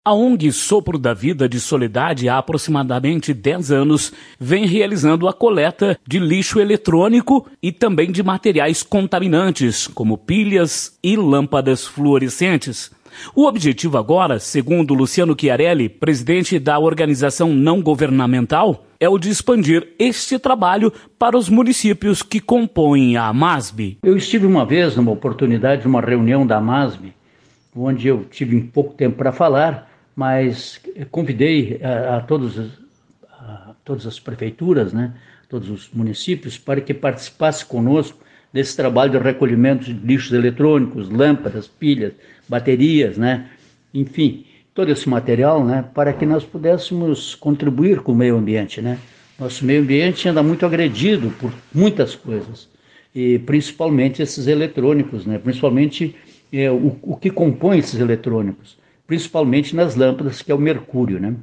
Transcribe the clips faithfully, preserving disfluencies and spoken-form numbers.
A O N G Sopro da Vida de Soledade, há aproximadamente dez anos, vem realizando a coleta de lixo eletrônico e também de materiais contaminantes, como pilhas e lâmpadas fluorescentes. O objetivo agora, segundo Luciano Chiarelli, presidente da organização não governamental, é o de expandir este trabalho para os municípios que compõem a AMASB. Eu estive uma vez, numa oportunidade, numa reunião da AMASB, onde eu tive pouco tempo para falar, mas convidei a, a, todos, a todas as prefeituras, né, todos os municípios, para que participassem conosco desse trabalho de recolhimento de lixos eletrônicos, lâmpadas, pilhas, baterias, né, enfim, todo esse material, né, para que nós pudéssemos contribuir com o meio ambiente, né. Nosso meio ambiente anda muito agredido por muitas coisas, e principalmente esses eletrônicos, né, principalmente é, o, o que compõe esses eletrônicos, principalmente nas lâmpadas, que é o mercúrio, né?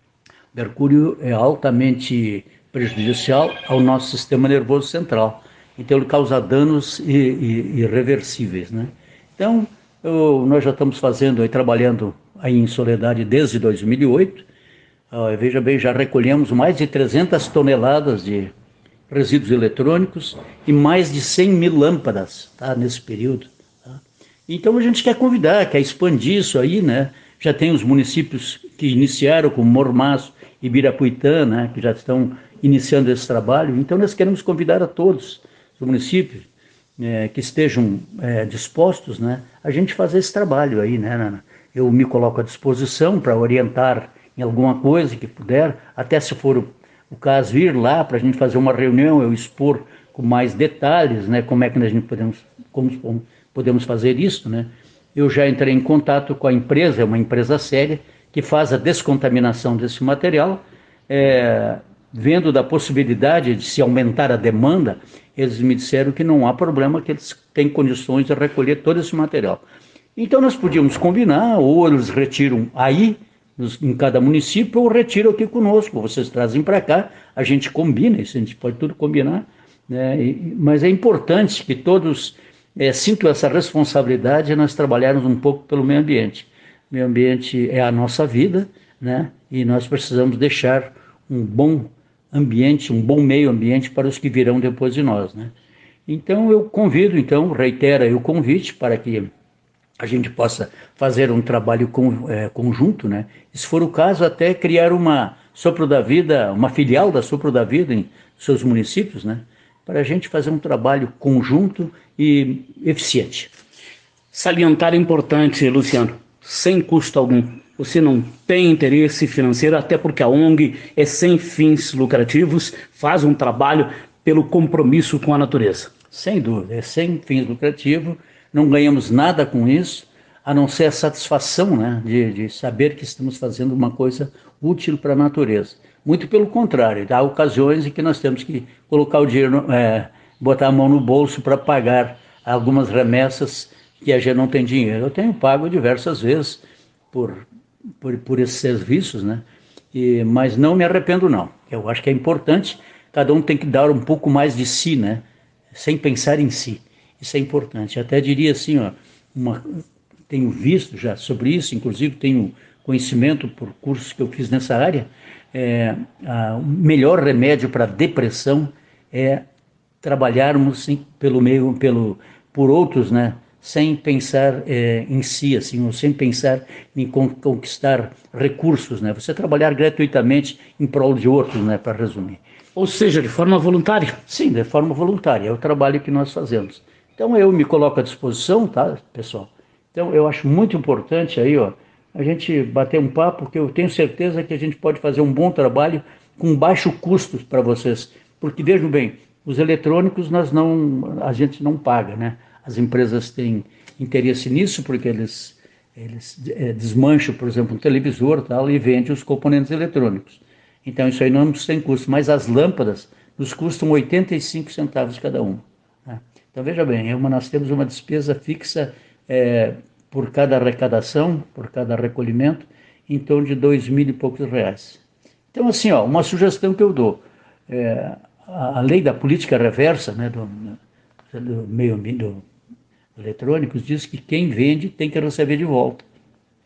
O mercúrio é altamente prejudicial ao nosso sistema nervoso central, então ele causa danos irreversíveis, né? Então, eu, nós já estamos fazendo, aí, trabalhando aí em Soledade desde dois mil e oito, uh, veja bem, já recolhemos mais de trezentas toneladas de resíduos eletrônicos e mais de cem mil lâmpadas, tá, nesse período. Tá? Então a gente quer convidar, quer expandir isso aí, né? Já tem os municípios que iniciaram, como Mormaço e Ibirapuitã, né, que já estão iniciando esse trabalho. Então nós queremos convidar a todos os municípios é, que estejam é, dispostos, né, a gente fazer esse trabalho aí, né, Nana? Eu me coloco à disposição para orientar em alguma coisa que puder, até se for o, o caso vir lá para a gente fazer uma reunião, eu expor com mais detalhes, né, como é que a gente podemos, como podemos fazer isso, né? Eu já entrei em contato com a empresa, é uma empresa séria, que faz a descontaminação desse material, é, vendo da possibilidade de se aumentar a demanda, eles me disseram que não há problema, que eles têm condições de recolher todo esse material. Então nós podíamos combinar, ou eles retiram aí, em cada município, ou retiram aqui conosco, vocês trazem para cá, a gente combina, isso a gente pode tudo combinar, né? E, mas é importante que todos... É, sinto essa responsabilidade de nós trabalharmos um pouco pelo meio ambiente. O meio ambiente é a nossa vida, né? E nós precisamos deixar um bom ambiente, um bom meio ambiente para os que virão depois de nós, né? Então eu convido, então, reitero aí o convite para que a gente possa fazer um trabalho com, é, conjunto, né? E, se for o caso, até criar uma Sopro da Vida, uma filial da Sopro da Vida em seus municípios, né? Para a gente fazer um trabalho conjunto e eficiente. Salientar é importante, Luciano, sem custo algum. Você não tem interesse financeiro, até porque a O N G é sem fins lucrativos, faz um trabalho pelo compromisso com a natureza. Sem dúvida, é sem fins lucrativos, não ganhamos nada com isso, a não ser a satisfação, né, de, de saber que estamos fazendo uma coisa útil para a natureza. Muito pelo contrário, há ocasiões em que nós temos que colocar o dinheiro, é, botar a mão no bolso para pagar algumas remessas que a gente não tem dinheiro. Eu tenho pago diversas vezes por, por, por esses serviços, né? E, mas não me arrependo não. Eu acho que é importante, cada um tem que dar um pouco mais de si, né? Sem pensar em si. Isso é importante. Até diria assim, ó, uma, tenho visto já sobre isso, inclusive tenho conhecimento por cursos que eu fiz nessa área. É, a, o melhor remédio para a depressão é trabalharmos sim, pelo meio, pelo, por outros, né, sem pensar é, em si, assim, ou sem pensar em conquistar recursos, né, você trabalhar gratuitamente em prol de outros, né, para resumir. Ou seja, de forma voluntária? Sim, de forma voluntária, é o trabalho que nós fazemos. Então eu me coloco à disposição, tá, pessoal? Então eu acho muito importante aí, ó, a gente bater um papo, porque eu tenho certeza que a gente pode fazer um bom trabalho com baixo custo para vocês. Porque, vejam bem, os eletrônicos nós não, a gente não paga, né? As empresas têm interesse nisso, porque eles, eles é, desmancham, por exemplo, um televisor tal, e vendem os componentes eletrônicos. Então isso aí não tem custo, mas as lâmpadas nos custam oitenta e cinco centavos cada uma. Né? Então veja bem, é uma, nós temos uma despesa fixa é, por cada arrecadação, por cada recolhimento, em torno de dois mil e poucos reais. Então, assim, ó, uma sugestão que eu dou, é, a, a lei da política reversa, né, do, do meio do eletrônicos, diz que quem vende tem que receber de volta.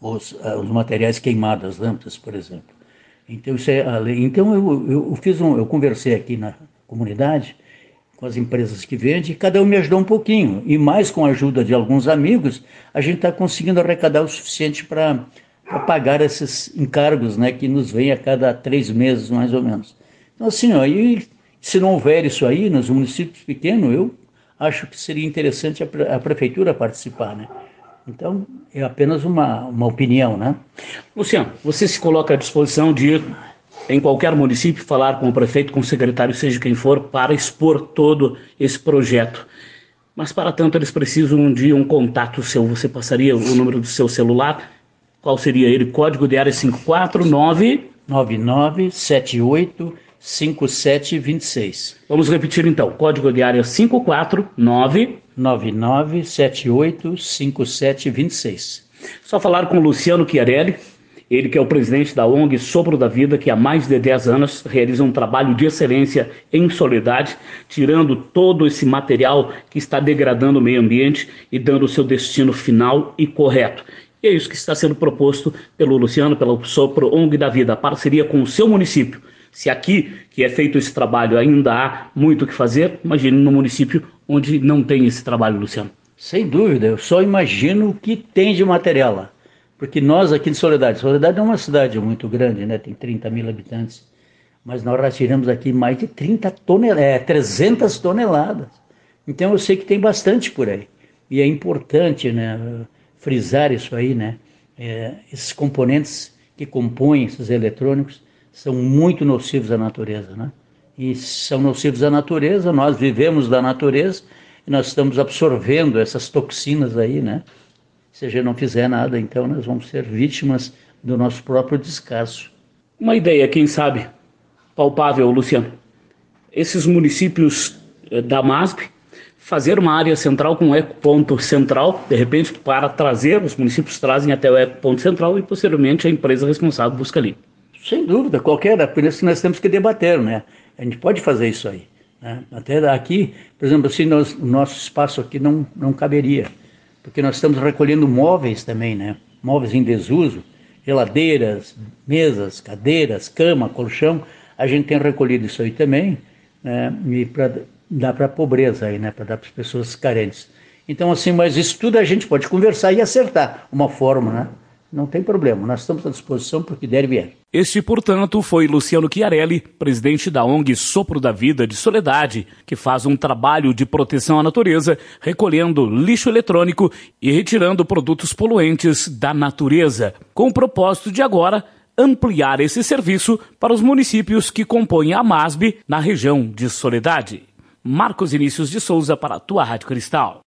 os, os materiais queimados, as lâmpadas, por exemplo. Então, isso é a lei. Então eu, eu, fiz um, eu conversei aqui na comunidade com as empresas que vendem, e cada um me ajudou um pouquinho. E mais com a ajuda de alguns amigos, a gente está conseguindo arrecadar o suficiente para pagar esses encargos, né, que nos vêm a cada três meses, mais ou menos. Então, assim, ó, e se não houver isso aí nos municípios pequenos, eu acho que seria interessante a, pre a prefeitura participar, né? Então, é apenas uma, uma opinião, né? Luciano, você se coloca à disposição de, em qualquer município, falar com o prefeito, com o secretário, seja quem for, para expor todo esse projeto. Mas, para tanto, eles precisam de um contato seu. Você passaria o número do seu celular? Qual seria ele? Código de área cinco quatro nove... nove nove sete oito cinco sete dois seis. Vamos repetir então. Código de área cinco quatro nove... nove nove sete oito cinco sete dois seis. Só falar com o Luciano Chiarelli, ele que é o presidente da O N G Sopro da Vida, que há mais de dez anos realiza um trabalho de excelência em Soledade, tirando todo esse material que está degradando o meio ambiente e dando o seu destino final e correto. E é isso que está sendo proposto pelo Luciano, pela Sopro O N G da Vida, a parceria com o seu município. Se aqui, que é feito esse trabalho, ainda há muito o que fazer, imagine no município onde não tem esse trabalho, Luciano. Sem dúvida, eu só imagino o que tem de material lá. Porque nós aqui de Soledade, Soledade é uma cidade muito grande, né? Tem trinta mil habitantes, mas nós retiramos aqui mais de trinta toneladas, é, trezentas toneladas. Então eu sei que tem bastante por aí. E é importante, né, frisar isso aí, né? É, esses componentes que compõem esses eletrônicos são muito nocivos à natureza, né? E são nocivos à natureza, nós vivemos da natureza e nós estamos absorvendo essas toxinas aí, né? Se a gente não fizer nada, então nós vamos ser vítimas do nosso próprio descaso. Uma ideia, quem sabe, palpável, Luciano. Esses municípios da M A S B fazer uma área central com um ecoponto central, de repente, para trazer, os municípios trazem até o ecoponto central e posteriormente a empresa responsável busca ali. Sem dúvida, qualquer, por isso que nós temos que debater, né? A gente pode fazer isso aí, né? Até aqui, por exemplo, assim, nós, o nosso espaço aqui não, não caberia, porque nós estamos recolhendo móveis também, né? Móveis em desuso, geladeiras, mesas, cadeiras, cama, colchão, a gente tem recolhido isso aí também, né? E para dar para a pobreza aí, né? Para dar para as pessoas carentes. Então, assim, mas isso tudo a gente pode conversar e acertar uma forma, né? Não tem problema, nós estamos à disposição porque der e vier. Este, portanto, foi Luciano Chiarelli, presidente da O N G Sopro da Vida de Soledade, que faz um trabalho de proteção à natureza, recolhendo lixo eletrônico e retirando produtos poluentes da natureza, com o propósito de agora ampliar esse serviço para os municípios que compõem a M A S B na região de Soledade. Marcos Vinícius de Souza para a tua Rádio Cristal.